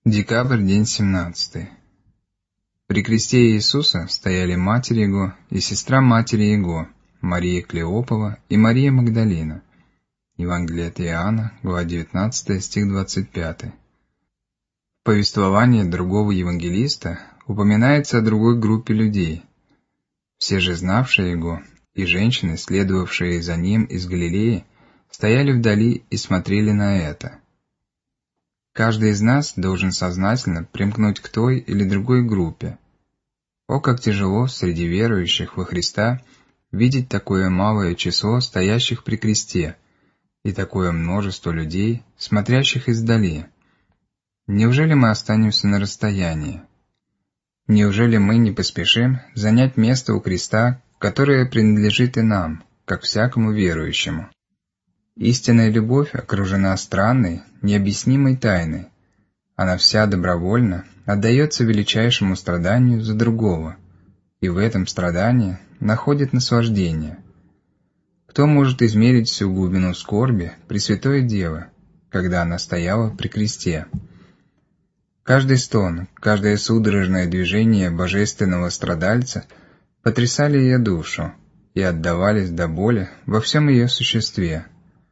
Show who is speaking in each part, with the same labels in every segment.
Speaker 1: Декабрь, день 17. При кресте Иисуса стояли матерь Его и сестра матери Его, Мария Клеопова и Мария Магдалина. Евангелие от Иоанна, глава 19, стих 25. В повествовании другого евангелиста упоминается о другой группе людей. Все же знавшие Его и женщины, следовавшие за Ним из Галилеи, стояли вдали и смотрели на это. Каждый из нас должен сознательно примкнуть к той или другой группе. О, как тяжело среди верующих во Христа видеть такое малое число стоящих при кресте и такое множество людей, смотрящих издали. Неужели мы останемся на расстоянии? Неужели мы не поспешим занять место у креста, которое принадлежит и нам, как всякому верующему? Истинная любовь окружена странной, необъяснимой тайной. Она вся добровольно отдается величайшему страданию за другого, и в этом страдании находит наслаждение. Кто может измерить всю глубину скорби Пресвятой Девы, когда она стояла при кресте? Каждый стон, каждое судорожное движение божественного страдальца потрясали ее душу и отдавались до боли во всем ее существе.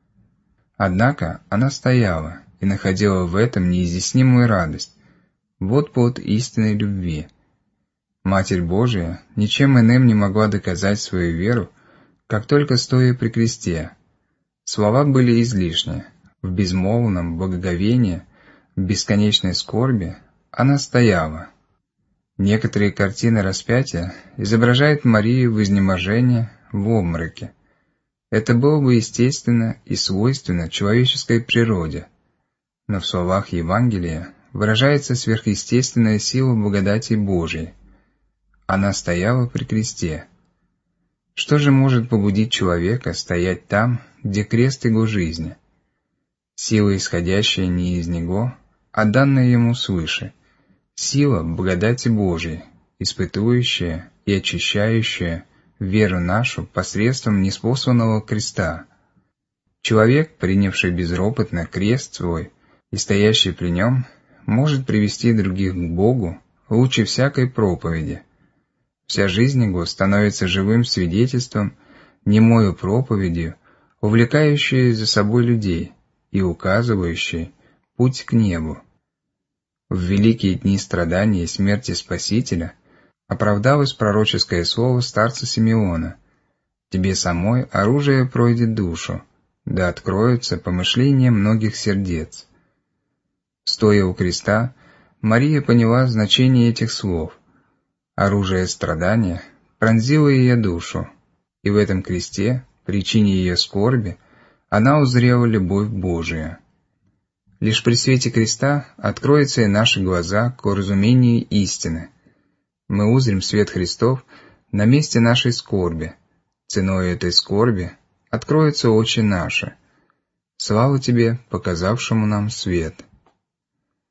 Speaker 1: Однако она стояла и находила в этом неизъяснимую радость. Вот плод истинной любви. Матерь Божия ничем иным не могла доказать свою веру, как только стоя при кресте. Слова были излишни. В безмолвном благоговении, в бесконечной скорби она стояла. Некоторые картины распятия изображают Марию в изнеможении, в обмороке. Это было бы естественно и свойственно человеческой природе, но в словах Евангелия выражается сверхъестественная сила благодати Божией. Она стояла при кресте. Что же может побудить человека стоять там, где крест его жизни? Сила, исходящая не из него, а данная ему свыше. Сила благодати Божией, испытующая и очищающая веру нашу посредством ниспосланного креста. Человек, принявший безропотно крест свой и стоящий при нем, может привести других к Богу лучше всякой проповеди. Вся жизнь его становится живым свидетельством, немою проповедью, увлекающей за собой людей и указывающей путь к небу. В великие дни страдания и смерти Спасителя оправдалось пророческое слово старца Симеона: «Тебе самой оружие пройдет душу, да откроются помышления многих сердец». Стоя у креста, Мария поняла значение этих слов. Оружие страдания пронзило ее душу, и в этом кресте, причине ее скорби, она узрела любовь Божию. Лишь при свете креста откроются и наши глаза к разумению истины. Мы узрим свет Христов на месте нашей скорби. Ценой этой скорби откроются очи наши. Слава Тебе, показавшему нам свет.